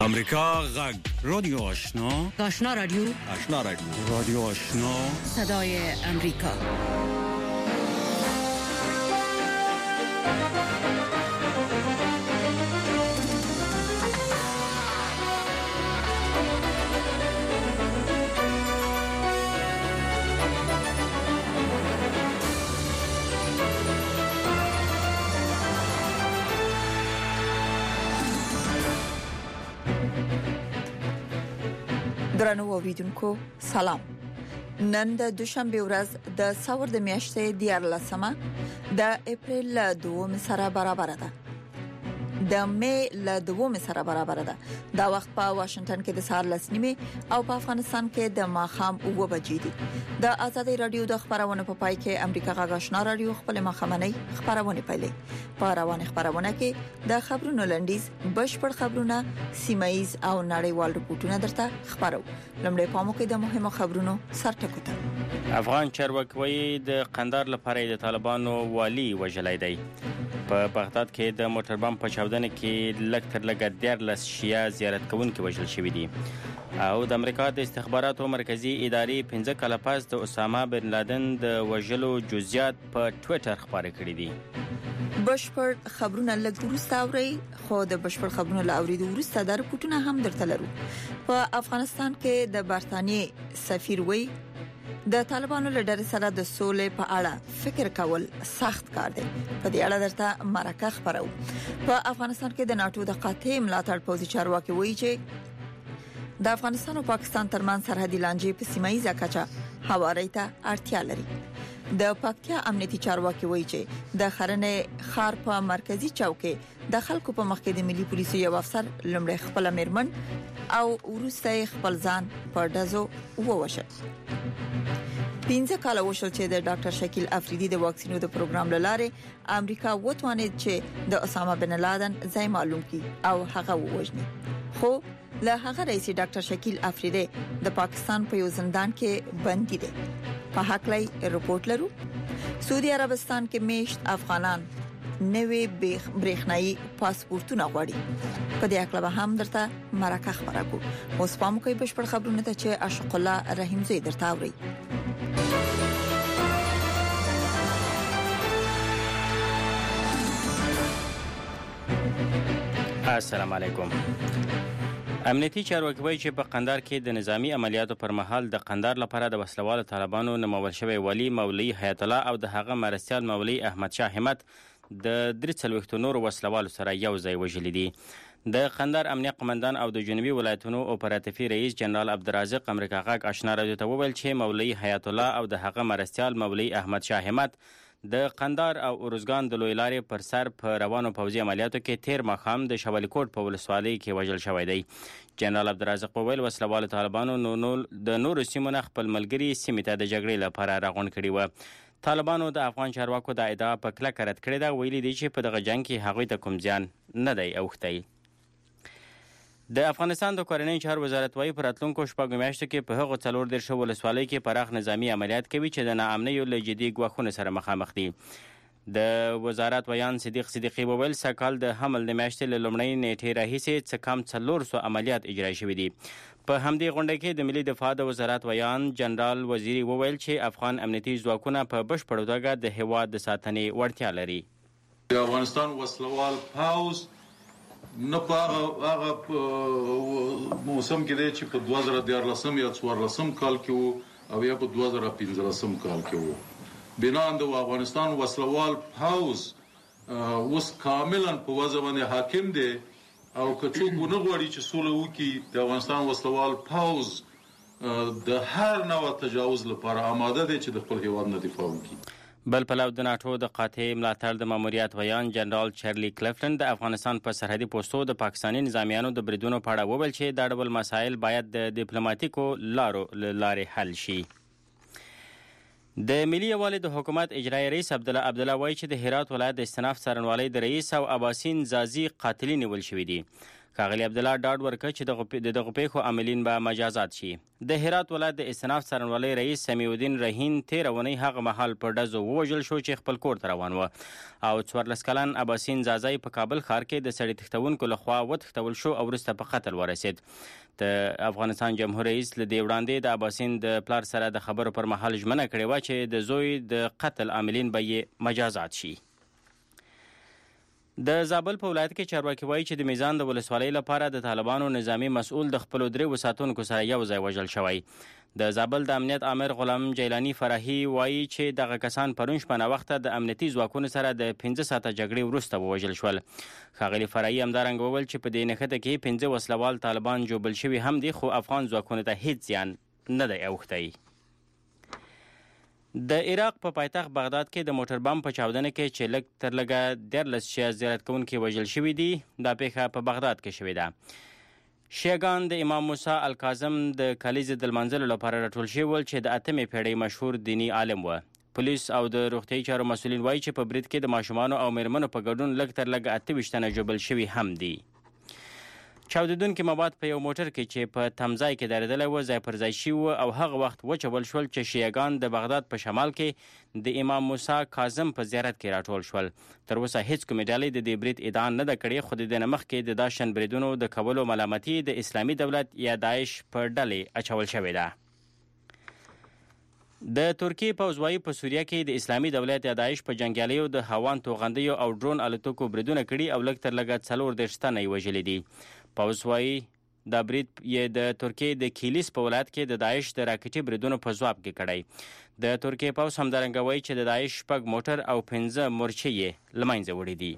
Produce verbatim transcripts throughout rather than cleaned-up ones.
امریکا غږ رادیو آشنا آشنا رادیو آشنا رادیو رادیو آشنا صدای امریکا. درنو اوریدونکو سلام. نن د دوشنبه ورځ د څلور د میاشتې دیارلسمه د اپریل دوه سره برابر ده. د مې له دوه سره برابر ده. دا وخت په واشنگټن کې د سهار لس نیمه او په افغانستان کې د ماښام اوه بجې دي. د آزادۍ رادیو د خبرونو په پای کې امریکا غږ آشنا رادیو خپل مخمنۍ خبرونه پیلې. په روانه خبرونه کې د خبرونو لنډیز، بشپړ خبرونه، سیمایز او نړیوال رپورټونه درته خبرو. لمړی پامو کې د مهمو خبرونو سرټکو ته. افغان چارواکي د قندهار لپاره د طالبانو والی وژلای دی. په بغداد کې د موټر بم په چاودنه کې لږ تر لږه دیارلس شیعه زیارت کوونکي وژل شوي دي. او د امریکا د استخباراتو مرکزی ادارې پنځه کاله پس د اسامه بن لادن د وژلو جزئیات په ټوئیټر خبرې کړې دي. بشپړ خبرونه لږ وروسته اوري، خو د بشپړ خبرونو لاوریدو وروسته د رپورټونه هم درته لرو. په افغانستان کې د برتانیې سفیر وی د طالبانو له ډلې سره د سولې په اړه فکر کول سخت کار دی. په دې اړه درته مرکه خبرو. په افغانستان کې د ناتو د قاطع ملاتړ پوځي چارواکي وایي چې د افغانستان او پاکستان ترمنځ سرحدي لانجې په سیمایي کچه هواري ته اړتیا لري. د پکتیا امنیتي چارواکي وایي چې د خرنې خار په مرکزی چوکي د خلکو په مخ کې د ملي پولیسو یو افسر لمړی خپل میرمن او ورسته خپل ځان په دزو ووشل. پنځه کاله وشول چې د ډاکټر شکیل افریدي د واکسینو د پروګرام لاره امریکا وتوانید چې د اسامه بن لادن ځای معلوم کړي او هغه ووژني. خو له هغه رئیس ډاکټر شکیل افریدي د پاکستان په یو زندان کې بندي دي. په حق لای رپورټ لرو. سعودي عربستان کې میشت افغانان نوې برېښنايي پاسپورتونه غواړي. په دې اړه به هم درته مرکه خبره کوو. اوس پام کوئ بشپړ خبرونه ته چې اشق الله رحیم زوی درته اوري. السلام علیکم. امنیتي چارواکي وایي چې په قندهار کې د نظامی عملیاتو پر مهال د قندهار لپاره د وسلوالو طالبانو نومول شوی ولی مولوی حیات الله او د هغه مرستیال مولوی احمد شاه همت د درې څلوېښتو نورو وسلوالو سره یو ځای وژلي دي. د قندهار امنیه قمندان او د جنوبي ولایتونو اپراتیفي رئیس جنرال عبدالرازق امریکا غږ آشنا رادیو ته وویل چې مولوی حیات الله او د هغه مرستیال مولوی احمد شاه همت د قندهار او ارزګان د لوی لارې پر سر په روانو پوځي عملیاتو کې تیر ماښام د شوالی کوټ په ولسوالۍ کې وژل شوی دی. جنرال عبدالرازق وویل وسلوالو طالبانو نو نو د نورو سیمو نه خپل ملګري سیمې ته د جګړې لپاره راغونډ کړي و. طالبانو د افغان چارواکو د ادعا په کلکه رد کړې ده. ویلي دي چې په دغه جنګ کې هغوی ته کوم زیان نه دی اوښتی. د افغانستان د کورنۍ چارو وزارت وايي په راتلونکو شپږو میاشتو کې په هغو څلور دېرشو ولسوالیو کې پراخ نظامي عملیات کوي چې د ناامنیو له جدي ګواښونو سره مخامخ دي. د وزارت ویان صدیق صدیقي وویل سږ د حمل د میاشتې له لومړۍ نیټې راهیسې څه کم څلور سوه عملیات اجرا شوي دي. په همدې غونډه کې د ملي دفاع د وزارت ویان جنرال وزیري وویل چې افغان امنیتي ځواکونه په بشپړه توګه د هیواد د ساتنې وړتیا لري. د افغانستان وسلوال پوځ نه په هغه موسم کې دی چې په دوه زره دیارلسم یا څوارلسم کال کې وو او یا په دوه زره پنځلسم کال کې وو. بنان د افغانستان وسلوال پوځ اوس کاملا په وضع باندې حاکم دی او که څوک ونه غواړي چې سوله وکړي د افغانستان وسلوال پوځ د هر نوع تجاوز لپاره آماده دی چې د خپل هیواد نه دفاع وکړي. بل پلو د ناټو د قاطع ملاتړ د ماموریت ویان جنرال چارلی کلیفلن د افغانستان په سرحدي پوستو د پاکستاني نظامیانو د بریدونو په اړه وویل چې دا ډول مسایل باید د ډیپلوماټیکو لارو لارې حل شي. د ملي یوالي د حکومت اجرایي رئیس عبدالله عبدالله وایي چې د هرات ولایت د استناف څارنوالۍ د رئیس او اباسین زازي قاتلین نیول شوي دي. ښاغلي عبدالله ډاډ ورکړ چې د دغو پیښو عاملین به مجازات شي. د هرات ولایت د استناف څارنوالۍ رئیس سمیع الدین رحین تېره اونۍ هغه مهال په ډزو ووژل شو چې خپل کور ته روان و او څوارلس کلن اباسین زازی په کابل ښار کې د سړي تښتونکو لخوا وتښتول شو او وروسته په قتل ورسېد. د افغانستان جمهور رئیس له دې وړاندې د اباسین د پلار سره د خبرو پر مهال ژمنه کړې وه چې د زوی د قتل عاملین به یې مجازات شي. د زابل په ولایت کې چارواکي وایي چې د میزان د ولسوالۍ لپاره د طالبانو نظامی مسؤل د خپلو درېو ساتونکو سره یو ځای وژل شوی. د زابل د امنیت امر غلام جیلانی فرحي وایي چې دغه کسان پرون شپه ناوخته د امنیتي ځواکونو سره د پنځه ساعته جګړې وروسته ووژل شول. ښاغلي فرحي همدارنګه وویل چې په دې نښته کې پنځه وسلوال طالبان جوبل شوي هم دي خو افغان ځواکونو ته هیڅ زیان نه دی اوښتی. د عراق په پایتخت بغداد کې د موټر بم په چاودنه کې چې لږ تر لږه دیارلس شیعه زیارت کوونکي وژل شوي دي. دا پیښه په بغداد کې شوې ده. شیعګان د امام موسی الکاظم د کلیزې د لمانځلو لپاره راټول شوي ول چې د اتمې پیړۍ مشهور دیني عالم و. پولیس او د روغتیایي چارو مسؤلین وایي چې په برید کې د ماشومانو او میرمنو په ګډون لږ تر لږه اته ویشت تنه ژوبل شوي هم دي. چاودیدونکي مواد په یو موټر کې چې په تمځای کې درېدلی و ځای پر ځای شوي او هغه وخت وچول شول چې شیعګان د بغداد په شمال کې د امام موسی کاظم په زیارت کې راټول شول. تر اوسه هیڅ کومې ډلې د دې برید ادعا نه ده کړې خو د دې نه مخکې د دا شان بریدونو د کولو ملامتي د اسلامي دولت یا داعش په ډلې اچول شوې ده. د ترکیې پوځ وایي په سوریه کې د اسلامي دولت یا داعش په جنګیالیو د هوان توغندیو او ډرون الوتکو بریدونه کړي او لږ تر لږه څلور دېرش تنه یې وژلي دي. پوځ وایي دا برید یې د ترکیې د کیلیس په ولایت کې د داعش د راکټي بریدونو په ځواب کې کړی. د ترکیې پوځ همدارنګه وایي چې د داعش شپږ موټر او پنځه مورچې یې له منځه وړي دي.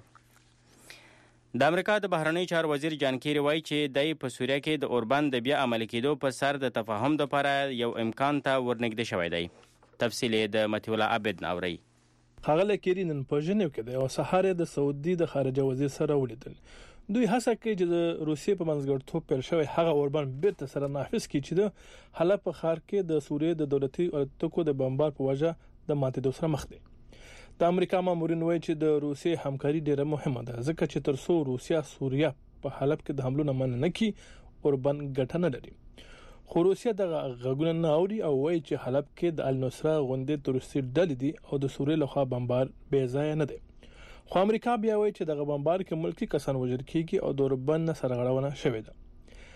د امریکا د بهرنیو چارو وزیر جان کیری وایي چې دی په سوریه کې د اوربند د بیا عملي کېدو په سر د تفاهم لپاره یو امکان ته ورنږدې شوی دی. تفصیل یې د مطیع الله عبد ناوري. ښاغلی کیری نن په ژنیو کې دی او سهار د سعودي د خارجه وزیر سره ولیدل. دوی هڅه کوي چې د روسیې په منځګړیتوب پیل شوی هغه اوربند بیرته سره نافذ کړي چې د حلب په ښار کې د سوریې د دولتي الوتکو د بمبار په وجه د ماتېدو سره مخ دی. د امریکا مامورین وایي چې د روسیې همکاري ډیره مهمه ده ځکه چې تر څو روسیا سوریه په حلب کې د حملو نه مننه نه کړي اوربند ګټه نه لري. خو روسیا د غږونه نه اوري او وایي چې حلب کې د النصره غونډې تروریستي ډلې دي او د سوریې لخوا بمبار بې ځایه نه دی. خو امریکا بیا وایي چې د بمبار کې ملکی کسان وژل کیږي او د اوربند سره غړونه شوې ده.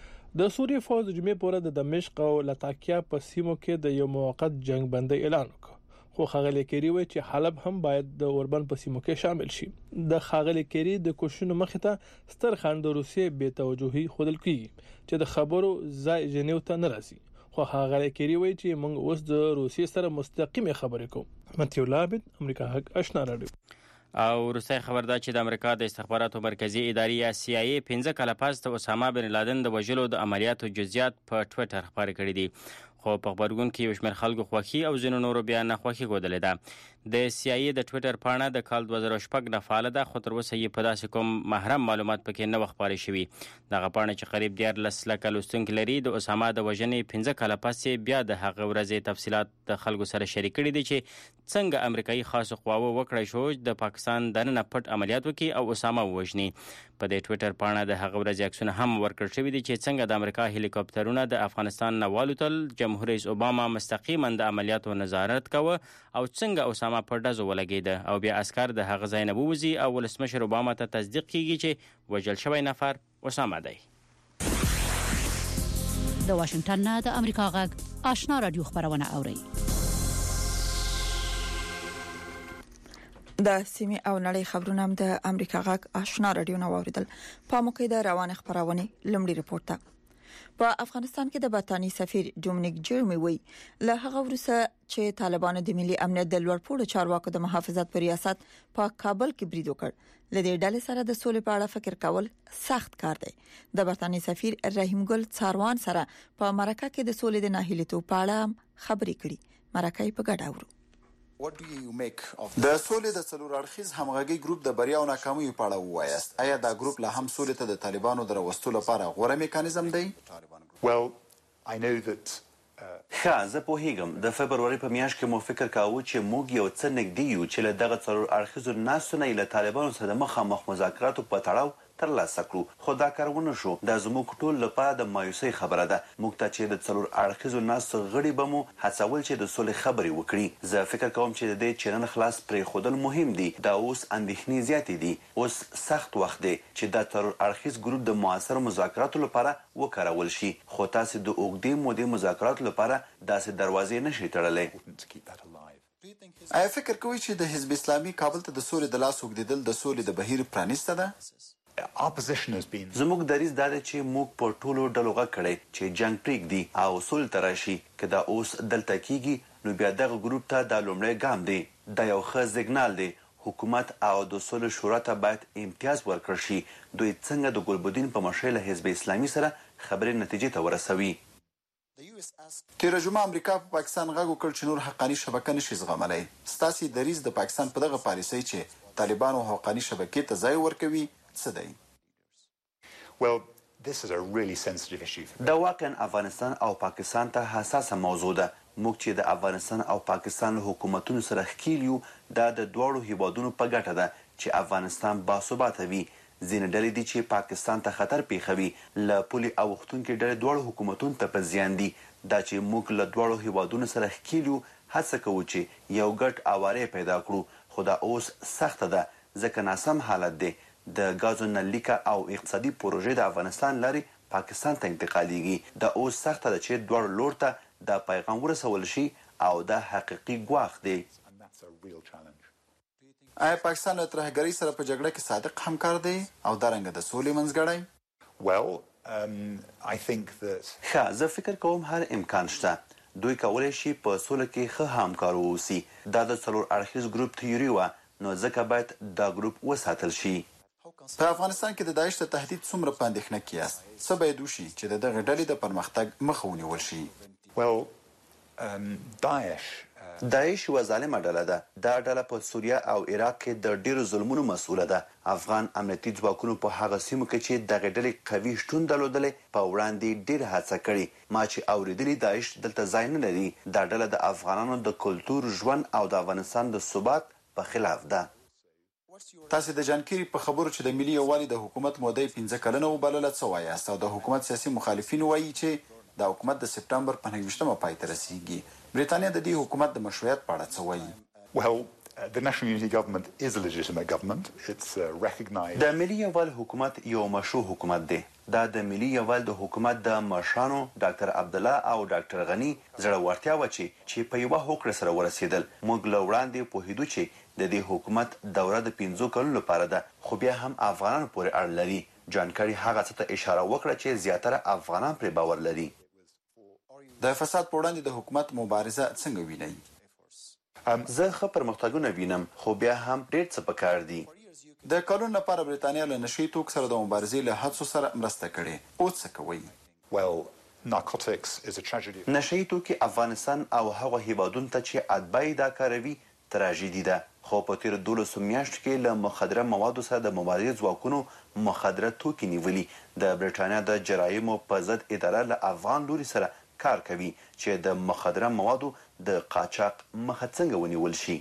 د سوریې فوج د جمعې پورې د دمشق او لاتاکیا په سیمو کې د یو موقت جنگ بندي اعلان وکړ. خو ښاغلی کیری وایي چې حلب هم باید د اوربند په سیمو کې شامل شي. د ښاغلی کیری د کوششونو مخې ته ستر خنډ د روسیې بې توجهي ښودل کیږي چې د خبرو ځای ژنیو ته نه راځي. خو ښاغلی کیری وایي چې موږ اوس د روسیې سره مستقیمه خبرې کوو. مطیع الله عبد امریکا حق آشنا راډیو. او وروستی خبر دا چې د امریکا د استخباراتو مرکزی ادارې یا سی آی ای پنځه کاله پس د اسامه بن لادن د وژلو د عملیاتو جزئیات په ټویټر خپاره کړي دي. خو په خبرګون کې یو شمېر خلکو خوښي او ځینو نورو بیا ناخوښي ښودلې ده. د سی آی ای د ټویټر پاڼه د کال دوه زره شپږ نه فعاله ده خو تر اوسه یې په داسې کوم محرم معلومات پکې نه وه خپاره شوي. دغه پاڼه چې قریب دیارلس لکه لوستونکي لري د اسامه د وژنې پنځه کاله پس یې بیا د هغه ورځې تفصیلات د خلکو سره شریک کړي دي چې څنګه امریکایي خاصو قواوو وکړی شو د پاکستان دننه پټ عملیات وکړي او اسامه ووژني. په دې ټویټر پاڼه د هغه ورځې عکسونه هم ورکړل شوي دي چې څنګه د امریکا هلیکاپټرونه د افغانستان نه والوتل. جمهور رئیس اوباما مستقیما د عملیاتو نظارت کوه او څنګه اسامه په ډزو ولګېده او بیا عسکر د هغه ځای نه ووځي او ولسمشر اوباما ته تصدیق کیږي چې وژل شوی نفر اسامه دی. د واشنگټن نه د امریکا غږ آشنا رادیو خبرونه اوري. د سیمې او نړۍ خبرونه هم د امریکا غږ آشنا رادیو نه واوریدل. په موقع د روان خبرونه لمړي رپورت ته په افغانستان کې د برتانی سفیر ډومینیک جرمی وی له هغه وروسته چې طالبانو د ملي امنیت د لوړپوړو چارواکو د محافظت پر ریاست په کابل کې برید وکړ. لدې ډلې سره د سولې په اړه فکر کول سخت کار دی. د برتانی سفیر رحیم ګل څاروان سره په مرکه کې د سولې د ناهیلیتوب په اړه خبرې کړي. مرکه په ګډه اورو. What do you make of د سولې د څلور اړخیز همغږي ګروپ د بریا او ناکامۍ په اړه ووایاست؟ آیا دا ګروپ له هم سولې ته د طالبانو د راوستلو لپاره غوره میکانیزم دی؟ Well, I know that ښه زه پوهیږم د فبروري په میاشت کې مو فکر کاوه چې موږ یو څه نږدې یو چې له دغه څلور اړخیزو ناستو نه له طالبانو سره د مخامخ مذاکراتو په تړاو ترلاسه کړو خو دا کار ونه شو دا زموږ ټول لپاره د مایوسۍ خبره ده موږ ته چې د څلور اړخیزو ناستو غړي به مو هڅول چې د سولې خبرې وکړي زه فکر کوم چې د دې چینل خلاص پرېښودل مهم دي دا اوس اندېښنې زیاتې دي اوس سخت وخت دی چې دا څلور اړخیز ګروپ د موثرو مذاکراتو لپاره وکارول شي خو تاسو د اوږدې مودې مذاکراتو لپاره داسې دروازې نشئ تړلی آیا فکر کوئ چې د حزب اسلامي کابل ته د سولې د لاس اوږدېدل د سولې د بهیر پرانیسته ده زموږ دریځ دا دی چې موږ په ټولو ډلو غږ کړی چې جنګ پرېږدي او سولې ته راشي که دا اوس دلته کیږي نو بیا دغه ګروپ ته دا لومړی ګام دی دا یو ښه سیګنال دی حکومت او د سولې شورا ته باید امتیاز ورکړل شي دوی څنګه د ګلبدین په مشرۍ له حزب اسلامي سره خبرې نتیجې ته ورسوي تیره جمعه امریکا په پاکستان غږ وکړ چې نور حقاني شبکه نشي زغملی ستاسې دریځ د پاکستان په دغه پالیسۍ چې طالبانو حقاني شبکې ته ځای ورکوي څه دی Well, this is a really sensitive issue. دا واقعا افغانستان او پاکستان ته حساسه موضوع ده موږ چې د افغانستان او پاکستان له حکومتونو سره ښکیل یو دا د دواړو هیوادونو په ګټه ده چې افغانستان باثباته وي ځینې ډلې دي چې پاکستان ته خطر پیښوي له پولې اوښتونکې ډلې دواړو حکومتونو ته په زیان دي دا چې موږ له دواړو هیوادونو سره ښکیل یو هڅه کوو چې یو ګډ اواری پیدا کړو خو دا اوس سخته ده ځکه ناسم حالت دی د غازو نلیکه او اقتصادي پروژې د افغانستان لارې پاکستان ته انتقالیږي دا اوس سخته ده چې دواړو لور ته دا پیغام ورسول شي او دا حقیقي ګواښ دی آیا پاکستان له ترهګرۍ سره په جګړه کې صادق همکار دی او دارنګه د سولې منځګړی Well, um, I think that ښه زه فکر کوم هر امکان شته دوی کولی شي په سوله کې ښه همکار واوسي دا د څلور اړخیز ګروپ تیوري وه نو ځکه باید دا ګروپ وساتل شي په افغانستان کې د داعش د تهدید څومره په اندېښنه کې یاست څه باید وشي چې د دغه ډلې د پرمختګ مخه ونیول شي well um, Daesh داعش یوه ظالمه ډله ده دا ډله په سوریه او عراق کې د ډیرو ظلمونو مسؤله ده افغان امنیتي ځواکونو په هغه سیمو کې چې دغه ډلې قوي شتون درلودلی په وړاندې ډېر هڅه کړې ما چې اورېدلي داعش دلته ځای نه لري دا ډله د افغانانو د کلتور ژوند او د افغانستان د ثبات په خلاف ده تاسو د جانکيري په خبرو چې د ملي یووالي د حکومت مودې پنځه کلنه وبلله څه وایاست او د حکومت سیاسي مخالفین وایي چې د حکومت د سپټمبر په نهه ویشتمه پای ته رسیږي برېټانیا د دې حکومت د مشروعیت په اړه څه وایي well uh, the National Unity Government is a legitimate government it's uh, recognized د ملي یووالي حکومت یو مشروع حکومت دی دا د ملي یووالي د حکومت د مشرانو ډاکټر عبدالله او ډاکټر غني زړورتیا وه چې چې په یوه هوکړه سره ورسېدل موږ له وړاندې پوهېدو چې د دې حکومت دوره د پنځو کلونو لپاره ده خو بیا هم افغانانو پورې اړه لري جان کاري هغه څه ته اشاره وکړه چې زیاتره افغانان پرې باور لري د فساد په وړاندې د حکومت مبارزه څنګه وینئ زه ښه پرمختګونه وینم خو بیا هم ډېر څه پکار دي د کلونو لپاره برېټانیا له نشي توکو سره د مبارزې له هڅو سره مرسته کړې اوس څه کوي well narcotics is a tragedy نشي توکي افغانستان او هغه هیوادونو ته چې اتباع دا کاروي تراژیدي ده خو په تیر دولسو میاشتو کې له مخدره موادو سره د مبارزې ځواکونو مخدره توکي نیولي د برېټانیا د جرایمو په ضد اداره له افغان لوري سره کار کوي چې د مخدره موادو د قاچاق مخه څنګه ونیول شي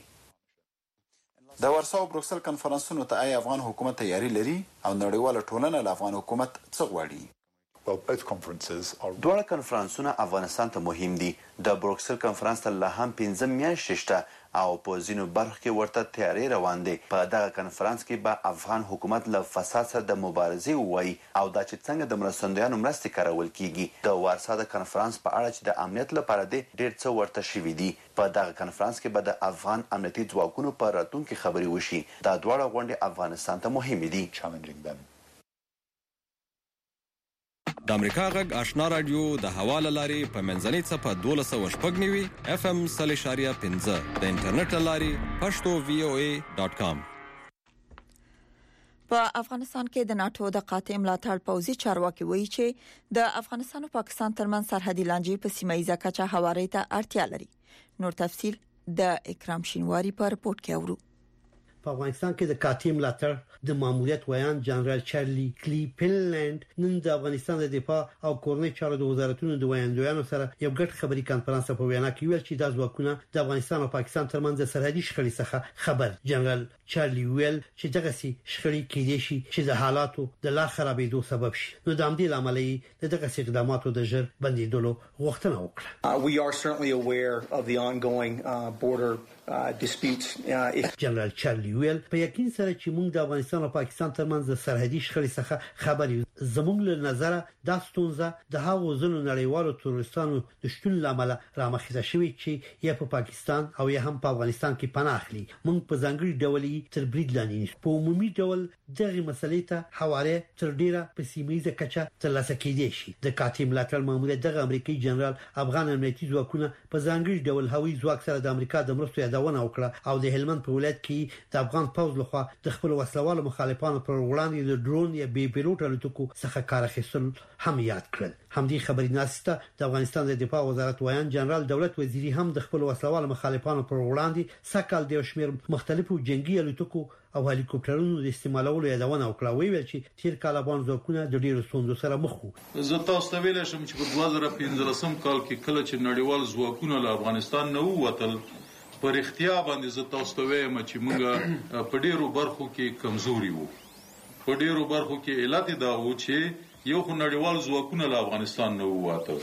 د ورسا او بروکسل کنفرانسونو ته آیا افغان حکومت تیاری لري او نړیواله ټولنه له افغان حکومت څه غواړي well both conferences are دواړه کنفرانسونه افغانستان ته مهم دي د بروکسل کنفرانس ته لا هم پنځه میاشتې شته او په ځینو برخو کې ورته تیاری روان دی په دغه کنفرانس کې به افغان حکومت له فساد سره د مبارزې ووایي او دا چې څنګه د مرستندویانو مرستې کارول کیږي د وارسا د کنفرانس په اړه چې د امنیت لپاره دی ډېر څه ورته شوي دي په دغه کنفرانس کې به د افغان امنیتي ځواکونو په راتلونکي خبرې وشي دا دواړه غونډې افغانستان ته مهمې دي challenging them د امریکا غږ آشنا رادیو د حواله لاري په منځنۍ صفه دولس سوه شپږ نوي اف ام صلی شاریه پنځه د انټرنیټ لاري پښتو وی او ای ډاٹ کام په افغانستان کې د ناتو د قاطع ملاتړ پوځي چارواکي وایي چې د افغانستان او پاکستان ترمنځ سرحدي لانجې په سیمه ییزه کچه هواري ته اړتیا لري نور تفصيل د اکرام شینواری په رپورت کې اورو په افغانستان کې د قاطع ملاتړ د ماموریت ویان جنرال چارلی کلی پینلند نن د افغانستان د دفاع او کورنۍ چارو د وزارتونو د ویاندویانو سره یو ګډ خبري کانفرنس په وینا کې ویل چې د ځواکونه د افغانستان او پاکستان ترمنځ د سرحدي شخړې څخه خبر جنرال چارلی ویل چې دغه سي شخړې کېدې شي چې د حالاتو د لا خرابېدو سبب شي. نو د همدې لامل یې دغه سي اقداماتو د ژر بندیدلو غوښتنه وکړه. Uh, we are certainly aware of the ongoing uh, border uh, disputes. جنرال چارلی ویل په یقین سره چې موږ د افغانستان او پاکستان ترمنځ د سرحدي شخړې څخه خبر یو. زموږ له نظره دا ستونزه د هغو ځینو نړیوالو تروریستانو د شتون لامل رامخته شوې چې یا په پاکستان او یا هم په افغانستان کې پناه اخلي. موږ په ځانګړي ډول تر برید لاندې په عمومي ډول دغه مسلې ته حواله تر ډیره په سیمایي کچه ترلاسه کېدې شي. د کاتیم لاتل ماموریت دغه امریکایي جنرال افغان امنیتي ځواکونه په ځانګړي ډول هوایي ځواک سره د امریکا د مرستو یادونه وکړه او د هلمند په ولایت کې د افغان پوځ لخوا د خپل وسلوالو مخالفانو پر وړاندې د ډرون یا بي پیلوټ الوتکو څخه کار اخیستل هم یاد کړل. همدې خبري ناسته د افغانستان د دفاع وزارت وایان جنرال دولت وزیری هم د خپل وسلوالو مخالفانو پر وړاندې سکهال د شمیر مختلفو جنگي الوتکو او هلیکوپټرونو د استعمالولو یادونه وکړه. ویل چې تیر کال افغان ځواکونه د ډیرو ستونزو سره مخ وو. زه تاسو ته ویل شم چې په دوه زره پنځلسم کال کې کله چې نړیوال ځواکونه له افغانستان نه ووتل پر اختیار باندې زه تاسو ته وایم چې موږ په ډیرو برخو کې کمزوري وو. په ډیرو برخو کې علت دا و چې یو خو نړیوال ځواکونه له افغانستان نه ووتل.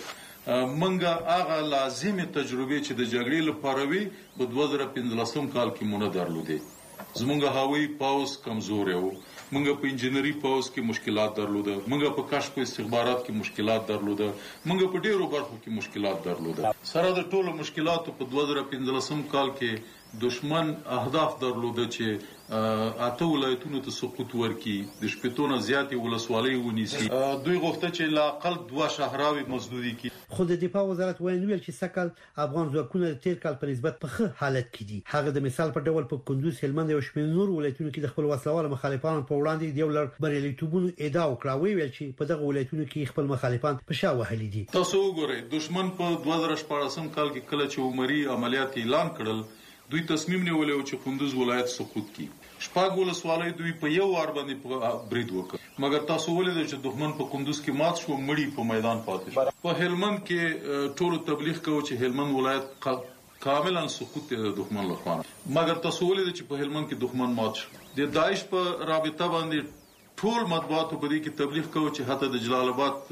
منګه هغه لازمي تجربه چې د جګړې لپاره وي په دوه زره پنځلسم کال کې مونږ درلودې. زمونږ هوایي پاوز کمزوري وو. منګه په انجنیری پاوز کې مشکلات درلوده. منګه په کشف او استخبارات کې مشکلات درلوده. منګه په ډیرو برخو کې مشکلات درلوده. سره د ټولو مشکلاتو په دوه زره پنځلسم کال کې دشمن اهداف درلوده چې اته ولایتونو ته سقوط ورکړي، د شپږتونه زیاتې ولسوالۍ ونیسي. دوی غوښته چې لا اقل دوه شهراوي مزدوري کړي. خو د دفاع وزارت ویل چې سکهال افغان ځواکونه د تیر کال په نسبت په ښه حالت کې دي. هغه د مثال په ډول په کندوز، هلمند او شمال نور ولایتونو کې د خپل وسلوالو مخالفانو په وړاندې د یو لړ بریالیتوبونو ادعا وکړه. ویل چې په دغه ولایتونو کې خپل مخالفان په شا وهلي دي. تاسو وګورئ دشمن په دوه زره شپږم کال کې کله چې عمري عملیات اعلان کړل دوی تصمیم نیولې و چې کندوز ولایت سقوط کړي. شپږ ولسوالۍ دوی په یو وار باندې په برید وکړ. مګر تاسو ولې چې دښمن په کندوز کې مات شو، مړی په میدان پاتې شو. په هلمند کې ټول تبلیغ کوي چې هلمند ولایت کاملا سقوط د دښمن لخوا. مګر تاسو ولې چې په هلمند کې دښمن مات شو. د داعش په رابطه باندې ټول مطبوعاتو په دې کې تبلیغ کوي چې حتی د جلال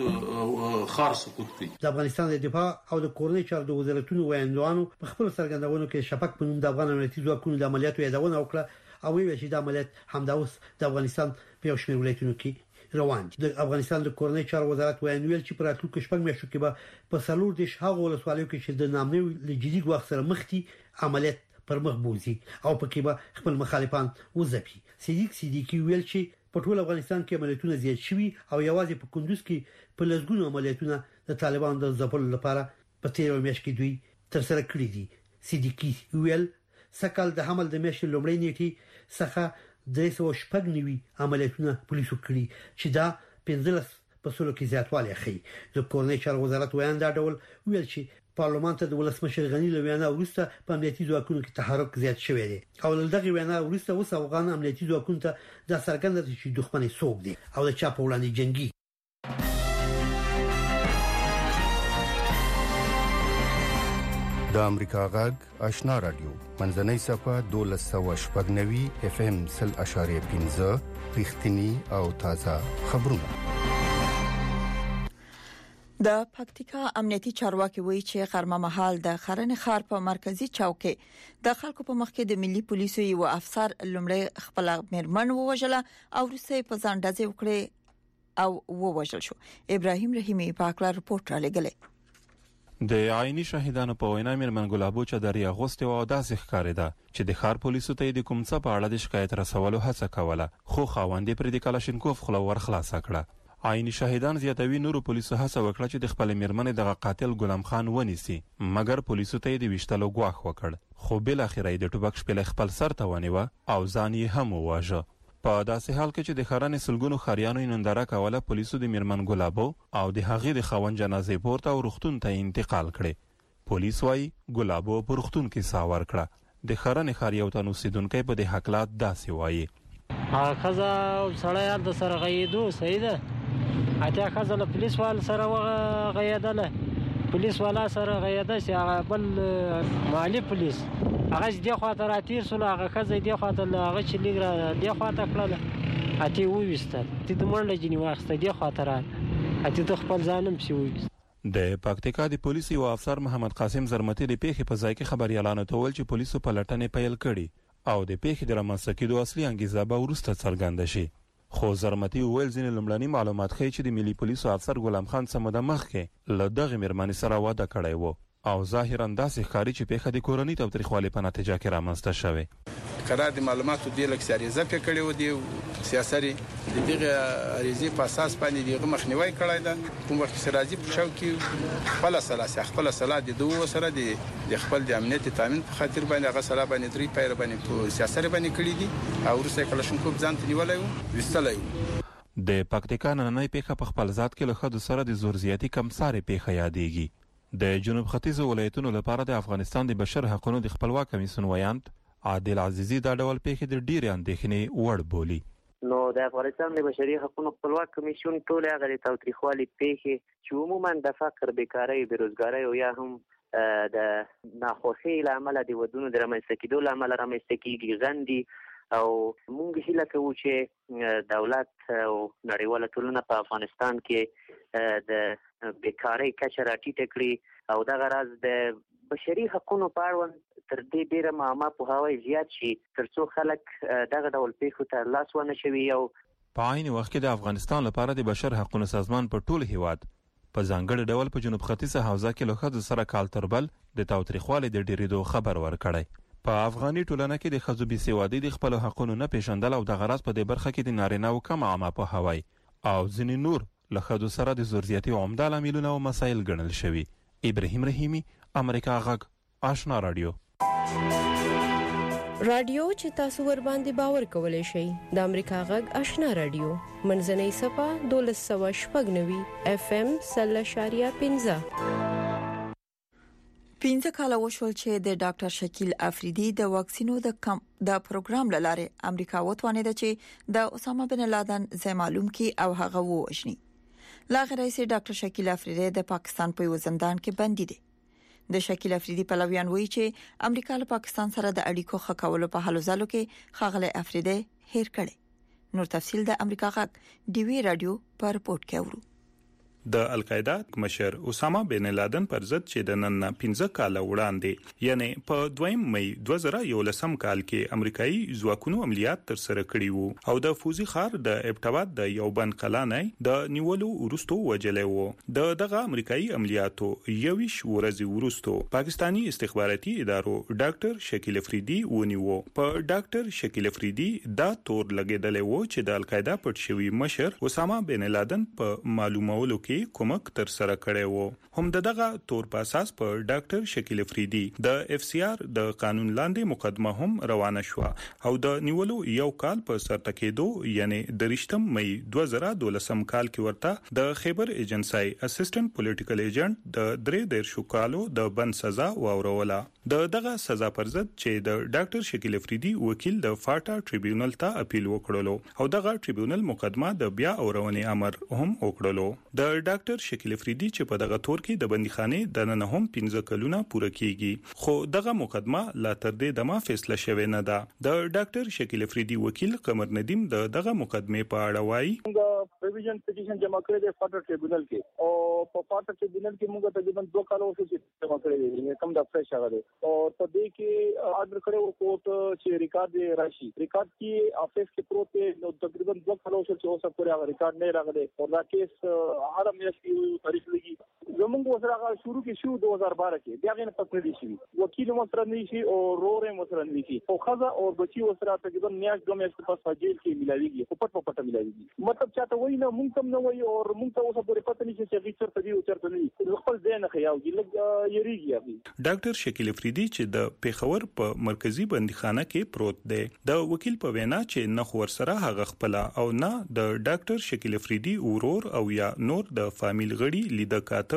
آباد خار سقوط کړي. د افغانستان د دفاع او د کورنۍ چارو د وزارتونو وایندوانو په خپل څرګندونو کې شفق په نوم د افغان امنیتي ځواکونو د عملیاتو یادونه وکړه او ویل چې د عملیات همدا اوس د افغانستان په یو شمېر ولایتونو کې روان دي. د افغانستان د کورنۍ چارو وزارت ویل چې پر راتلونکو شپږ میاشتو کې به په څلور دیش هغه ولسوالیو کې چې د نامنوي له جدي ګواښ سره مخ دي عملیات پر مخ بوزي او پکې به خپل مخالفان وځپي. صدیق صدیقی ویل چې په ټول افغانستان کې عملیاتونه زیات شوي او یوازې په کندوز کې په لږونو عملیاتونه د طالبانو د ځپلو لپاره په تیر میاشت کې دوی تر سره کړی دي. صدیقی ویل سکهال د حمل د میاشتې لومړۍ نیټې څخه درې سوه شپږ نوي عملیاتونه پولیسو کړي چې دا پنځلس په سلو کې زیاتوالی ښیي. د کورنۍ چارو وزارت ویان دا ډول ویل چې پارلمان ته د ولسمشر غنی له وینا وروسته په امنیتي ځواکونو کې تحرک زیات شوی دی او له دغه وینا وروسته اوس افغان امنیتي ځواکونو ته د څرګنده دي چې دښمن څوک دی او د چا په وړاندې جنگي. د امریکا غږ آشنا رادیو منځنۍ صفه دولس سوه شپږ نوي اف ام سل اشاریه پنځه رښتینی او تازه خبرونه. د پکتیکا امنیتي چارواکي وایي چې غرمه مهال د خرن خار په مرکزی چوک کې د خلکو په مخ کې د ملي پولیسو یو افسر لومړی خپل مرمن ووجله او وروسته په ځانډازې وکړي او ووجل شو. ابراهیم رحیمی پاکلا رپورټ را لګلې. د عیني شاهدانو په وینا میرمن ګلابو چدري اغوستي او داسې ښکارېده چې د خار پولیسو ته د کوم څه په اړه د شکایت رسولو هڅه کوله خو خاوندې پر د کلاشینکوف خلو ور خلاص کړه. عیني شاهدان زیاتوي نورو پولیسو هڅه وکړه چې د خپل میرمنې دغه قاتل غلام خان ونیسي مګر پولیسو ته د وشتلو غواخ وکړ خو بل اخیرای د ټوبک شپل خپل سر ته ونیوه او ځان یې هم وواژه. په داسې حال کې چې د خرن سلګونو خریانو ننداره کوله پولیسو د میرمن ګلابو او د هغې د خاوند جنازې پورته او روغتون ته انتقال کړي. پولیس وايي ګلابو په روغتون کې ساور کړه. د خرن خریو ته اوسیدونکو په د حقلات داسې وایي ها خزا سړی یاد سره غیدو سیده اته خزل پولیس وال سره غیدله پولیس والا سره غیده چې بل مالی پولیس هغه دې خواته راتیر سول هغه خزه دې خواته هغه چې لګ را دې خواته کړل اته وېستل ته د منډه جنی واخسته دې خواته را اته د خپل ځانم سی وېست. د پکتیکا د پولیسو او افسر محمد قاسم زرمتی د پیښې په ځای کې خبريالانو ته ویل چې پولیسو په لټنې پیل کړي او د پیښې د رامنځته کېدو اصلي انګیزه به وروسته څرګنده شي. خو زرمتی ویل ځینې لومړني معلومات ښیي چې د ملي پولیسو افسر غلام خان سمده مخکې له دغه میرمنې سره واده کړی و او ظاهرا داسې ښکاري چې پیښه د کورنۍ تاوتریخوالي په نتیجه کې رامنځته شوې. قرار د معلوماتو د لکس اریزه په کړي و دی سیاسي د دغه اریزه په اساس باندې دغه مخنیوي کړی ده. کوم وخت سرازي په شاو کې خپل سلاسه خپل سلا د دوه سره د خپل د امنیت تامین په خاطر باندې هغه سلا باندې درې پیر باندې په سیاسي باندې کړی دي او ورسې کلاشنکوف ځان ته نیولای و وستلای. د پکتیکا نننۍ پیښه په خپل ذات کې له خدو سره د زورزیاتي کمسارې پیښه یادېږي. د جنوب ختیځو ولایتونو لپاره د افغانستان د بشر حقوقو د خپلواک کمیسیون ویاند عادل عزیزی دا ډول پیښې د ډېرې اندېښنې وړ بولي. نو د افغانستان د بشري حقوقو خپلواک کمیسیون ټول هغه د تاوتریخوالي پیښې چې عموما د فقر، بیکارۍ، بیروزګارۍ او یا هم د ناخوښۍ له امله د ودونو د رامنځته کېدو له امله رامنځته کېږي غندي او موږ هیله کوو چې دولت او نړیواله ټولنه په افغانستان کې د بیکارۍ کچه راټیټه کړي او دغه راز د بشري حقوقو په اړوند تر دې ډیره معما پوهاوی زیات شي ترڅو خلک دغه ډول پیښو ته لاس ونه شوي. او په عین وخت کې د افغانستان لپاره د بشر حقوقو سازمان په ټول هیواد په ځانګړي ډول په جنوب ختیځه حوزه کې له ښځو سره کال تر بل د تاوتریخوالي د ډیرېدو خبر ورکړی. په افغاني ټولنه کې د ښځو بېسوادي د خپلو حقونو نه پیژندل او د غرض په دې برخه کې د نارینه‌و کم عامه پوهاوی او ځینې نور له ښځو سره د زورزیاتي عمده لاملونه او مسایل ګڼل شوي. ابراهیم رحیمی، امریکا غږ، آشنا رادیو. رادیو چې تاسو ور باندې باور کولای شئ د امریکا غږ آشنا رادیو منځنۍ صفه دولس سوه شپږ نوي اف ام سل اشاریه پنځه. پنځه کاله وشول چې د ډاکټر شکیل افریدي د واکسینو د کم د پروګرام لاره امریکا وتوانید چې د اسامه بن لادن زې معلوم کی او هغه ووجني. لا غریس ډاکټر شکیل افریدي د پاکستان په یو زندان کې بندي دي. د شکیل افریدي پلویان وایي چې امریکا له پاکستان سره د اړیکو ښه کولو په هلو ځلو کې خاغله افریدي هیر کړي. نور تفصیل د امریکا غږ ډي وی رادیو په رپورت کې اورو. د القاعده مشر اسامه بن لادن پر ضد چې د نن پنځه کاله وړاندې یعنی په دویم مې دوه زره یولسم کال کې امریکایي ځواکونو عملیات تر سره کړي وو او د فوزي خار د ابتواد د یوبن قلانې د نیولو ورستو وجلې وو. د دغه امریکایي عملیاتو یویش ورځې ورستو پاکستانی استخباراتي ادارو ډاکټر شکیل افریدي ونیوو. په ډاکټر شکیل افریدي دا تور لګیدل وو چې د القاعده پټ شوی مشر اسامه بن لادن په معلومولو کې کومک تر سره کړی وو. هم دغه تور په اساس په ډاکټر شکیل افریدي د اف سی آر د قانون لاندې مقدمه هم روانه شو او د نیولو یو کال په سر تکېدو یعنی د رښتم مې دوه زره دولسم کال کې ورته د خیبر ایجنسی اسسټنټ پولیټیکل ایجنټ د درې ډیر شو کالو د بند سزا واوروله. د دغه سزا پر ضد چې د ډاکټر شکیل افریدي وکیل د فاټا ټریبیونل ته اپیل وکړلو او دغه ټریبیونل مقدمه د بیا اورونې امر هم وکړلو. د ډاکټر شکیل افریدي چې په دغه تور کې د بندیخانه د نن هم پنځه کلونه پوره کیږي خو دغه مقدمه لا تر دې دمه فیصله شوه نه ده. د ډاکټر شکیل افریدي وکیل قمر ندیم د دغه مقدمه په اړه وایي پروویژن پټیشن جمع کړی د فاټا ټریبیونل کې او په فاټا ټریبیونل کې موږ تقریبا دوه کال وروسته جمع کړی دی کوم د فرش هغه دی او په دې کې آرډر کړو کوټ چې ریکارډ راشي ریکارډ کې افیس کې پروت دی نو تقریبا دوه کال وروسته چې اوسه پورې هغه ریکارډ نه راغلی او دا کیس هر میاشتې تاریخ لګي. زموږ وسره هغه شروع کې شو دوه هزار بارہ کې بیا غن پاتې دي شي وکیل مصر نه شي او رورې مصر نه شي او خزه او بچي وسره تقریبا میاش دوه میاشتې په فاجیل کې ملاويږي په پټ په پټ ملاويږي. مطلب چاته وای نه مونږ هم نه وای او مونږ ته اوسه پورې پته نشي چې غیچر ته دی او چرته نه خپل ځای نه خیاوږي لګ یریږي. ډاکټر شکیل افریدي چې د پیښور په مرکزی بندیخانه کې پروت دی د وکیل په وینا چې نه خور سره هغه خپل او نه د ډاکټر شکیل افریدي ورور او یا نور د فامیل غړي لیدکاته کوي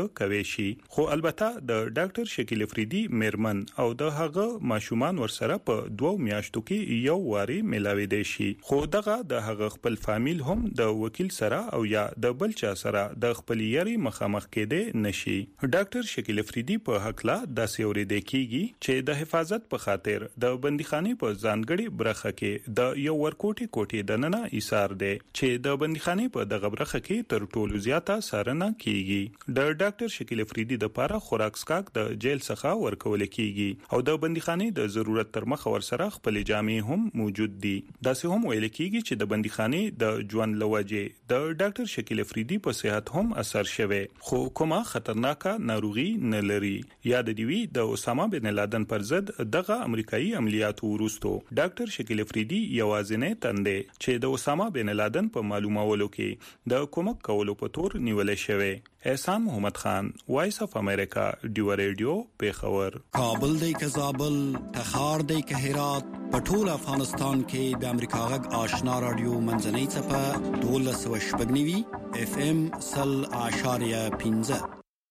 شي. خو البته د ډاکټر شکیل افریدي میرمن او د هغه ماشومان ورسره په دوه میاشتو کې یو واري ملاوي دي شي. خو دغه د هغه خپل فامیل هم د وکیل سره او یا د بل چا سره د خپل یاري مخامخ کېده نشي. ډاکټر شکیل افریدي په حقلا د سیوري د کیږي چې د حفاظت په خاطر د بندیخانه په ځانګړي برخه کې د یو ورکوټي کوټي د ننه ایثار دی چې د بندیخانه په دغه برخه کې تر ټولو زیاته سارنه کیږي. د ډاکټر شکیل افریدي د لپاره خوراک سکاک د جیل څخه ورکول کیږي او د بندیخانه د ضرورت تر مخه ورسره خپل جامې هم موجود دي. دا سه هم ویل کیږي چې د بندیخانه د ژوند لوجه د ډاکټر شکیل افریدي په صحت هم اثر شوه خو کومه خطرناکه ناروغي نه لري. یاد دی وی د اسامه بن لادن پر ضد دغه امریکایي عملیاتو وروسته ډاکټر شکیل افریدي یوازینی تندې چې د اسامه بن لادن په معلوماتو کې د کومک کولو په تور نیول شوی. احسان محمد خان، وایس اف امریکا، ډیو ریډیو پیښور. کابل دی که زابل، تخار دی که هرات، په ټول افغانستان کې د امریکا غږ آشنا رادیو منځنۍ څپه دولس و شپږ نوي اف ام سل اشاریه پنځه.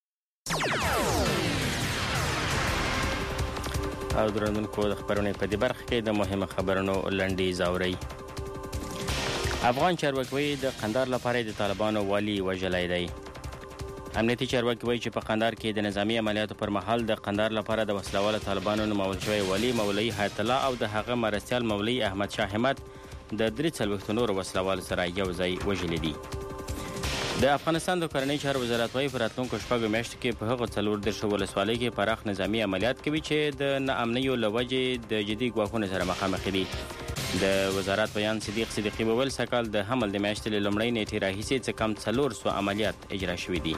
او درنونکو د خبرونې په دې برخه کې د مهمه خبرونو لنډي زاوري. افغان چارواکي د قندهار لپاره د طالبانو والی وژلای دی. امنیتي چارواکي وایي چې په قندهار کې د نظامی عملیاتو پر مهال د قندهار لپاره د وسلوال طالبانو نومول شوی ولی مولوی حیات الله او د هغه مرستیال مولوی احمد شاه همت د درې څلوېښت نور وسلوال سره یو ځای وژلي دي. د افغانستان د کورنۍ چارو وزارت وايي په راتلونکو شپږو میاشتو کې په هغو څلور دېرشو ولسوالۍ کې پراخ نظامي عملیات کوي چې د ناامنیو له وجې د جدي ګواښونو سره مخامخ دي. د وزارت بیان صدیق صدیقی وویل سکهال د حمل د میاشتې له لومړۍ نیټې راهیسې څه کم څلور سوه عملیات اجرا شوي دي.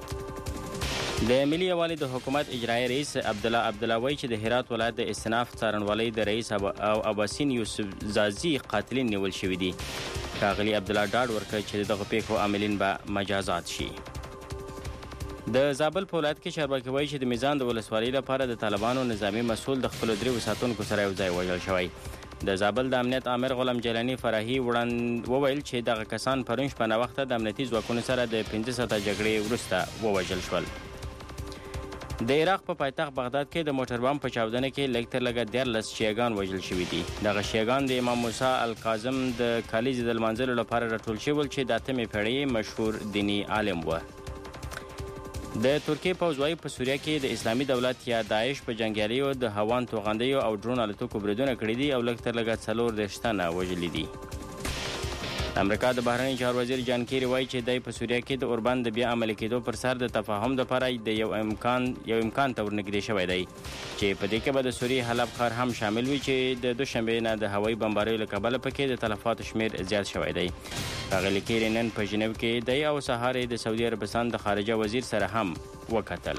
د ملي یووالي د حکومت اجرایي رئیس عبدالله عبدالله وایي چې د هرات ولایت د استناف څارنوالۍ د رئیس او اباسین یوسف زازي قاتلین نیول شوي دي. ښاغلي عبدالله ډاډ ورکړ چې دغه پیښو عاملین به مجازات شي. د زابل په ولایت کې چارواکي وایي چې د میزان د ولسوالۍ لپاره د طالبانو نظامي مسؤل د خپلو درېو ساتونکو سره یو ځای وژل شوی. د زابل د امنیت امر غلام جیلانی فرحي وړاند وویل چې دغه کسان پرون شپه ناوخته د امنیتي ځواکونو سره د پنځه ساعته جګړې وروسته ووژل شول. د عراق په پایتخت بغداد کې د موټر بم په چاودنه کې لږ تر لږه دیارلس شیعګان وژل شوي دي. دغه شیعګان د امام موسی الکاظم د کلیزې د لمانځلو لپاره راټول شوي ول چې د اتمې پیړۍ مشهور دیني عالم و. د ترکیې پوځ وايي په سوریه کې د اسلامي دولت یا داعش په جنګیالیو د هوان توغندیو او ډرون الوتکو بریدونه کړي دي او لږ تر لږه څلور دېرش تنه وژلي دي. امریکا د بهرنی چارو وزیر جان کیری وایي چې دی په سوریه کې د اوربند د بیا عملي کېدو پر سر د تفاهم لپاره د یو امکان یو امکان ته ورنږدې شوی دی چې په دې کې به د سوریې حلب ښار هم شامل وي چې د دوشنبې نه د هوایي بمباریو له کبله پکې د تلفاتو شمیر زیات شوی دی. ښاغلي کیری نن په ژنیو کې دی او سهار د سعودي عربستان د خارجه وزیر سره هم وکتل.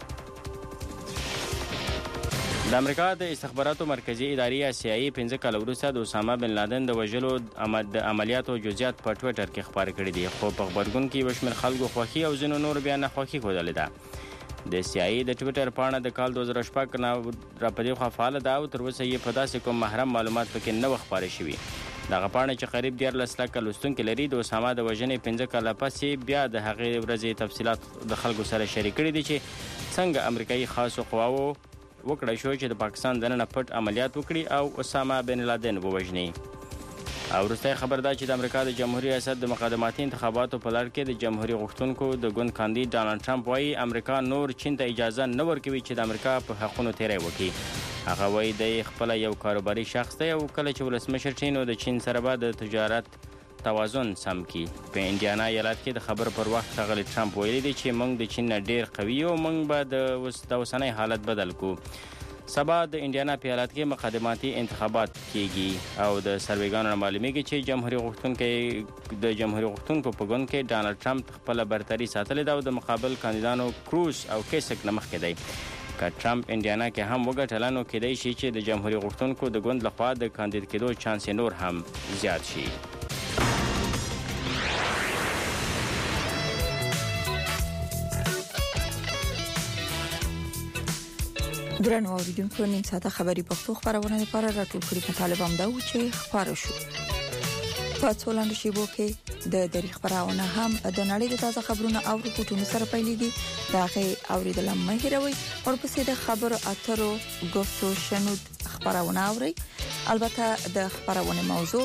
د امریکا د استخباراتو مرکزی ادارې سي آی ای پنځه کال وروسته د اسامه بن لادن د وژلو د عملیاتو جزئیات په ټویټر کې خبر کړي دي خو په خبرګون کې یو شمېر خلکو خوښي او ځینو نور بیا ناخوښي ښودلې ده. د سی آی ای د ټویټر پاڼه د کال دوه زره شپږ نه راپدې خوا فعاله ده او تر اوسه یې په داسې کوم محرم معلومات پکې نه وه خپاره شوي. دغه پاڼه چې قریب دیارلس لکه لوستونکي لري د اسامه د وژنې پنځه کاله پسې بیا د هغې ورځې تفصیلات د خلکو سره شریک کړي دي چې څنګه امریکایي خاصو قواوو وکړای شو چې د پاکستان دننه پټ عملیات وکړي او اسامه بن لادن ووژني. او وروستی خبر دا چې د امریکا د جمهوریت ریاست د مقدماتي انتخاباتو په لړ کې د جمهوریت غوښتونکو د ګوند کاندید ډانلډ ټرمپ وایي امریکا نور چین ته اجازه نه ورکوي چې د امریکا په حقونو تیری وکړي. هغه وایي دی خپله یو کاروباري شخص دی او کله چې ولسمشر شي نو د چین سره به د تجارت توازن سم کی. په انډیانا ایالت کې د خبر پر وخت ښاغلي ټرمپ ویلي دی چې موږ د چین نه ډیر قوي یو موږ به د اوسنۍ حالت بدل کو. سبا د انډیانا په ایالت کې مقدماتي انتخابات کیږي او د سروېګانو نه معلومیږي چې جمهوریت غوښتونکي د جمهوریت غوښتونکو په ګوند کې ډانلډ ټرمپ خپله برتري ساتلې ده او د مقابل کاندیدانو کروز او کیسک نه مخکې دی. که ټرمپ انډیانا کې هم وګټله نو کیدای شي چې د جمهوریت غوښتونکو د ګوند لخوا د کاندید کېدو چانس نور هم زیات شي. درنو اوریدونکو نیم ساعته خبری پښتو خبرونه لپاره راټول کړي مطالب هم دا و چې خبره شو. په څولندو شیبو کې د دری خبرونه هم د نړۍ د تازه خبرونو او رپورټونو سره پیلېږي دا غي اوریدل مه هیروي او په د خبرو اترو گفتو شنود خبرونه اوري البته د خبرونه موضوع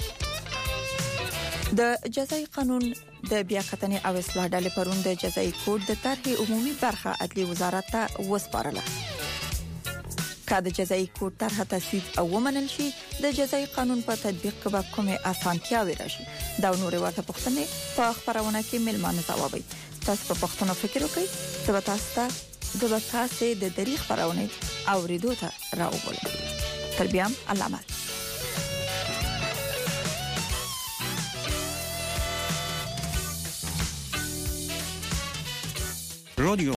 د جزایي قانون د بیاکتنې او اصلاح ډلې پرون د جزایي کوډ د طرحې عمومي برخه عدلي وزارت ته وسپارله کله جزایي کوډ طرحه تصویب او ومنل شي د جزایي قانون په تطبیق کې به کومه اسانتیاوي راشي دا نور ورته پوښتنه په خبرونه کې ملمانه ځوابي تاسو په پښتنو فکر وکړئ چې تاسو ته د تاسو د دری خبرونه اوریدو ته راوړل تربيام علامه رادیو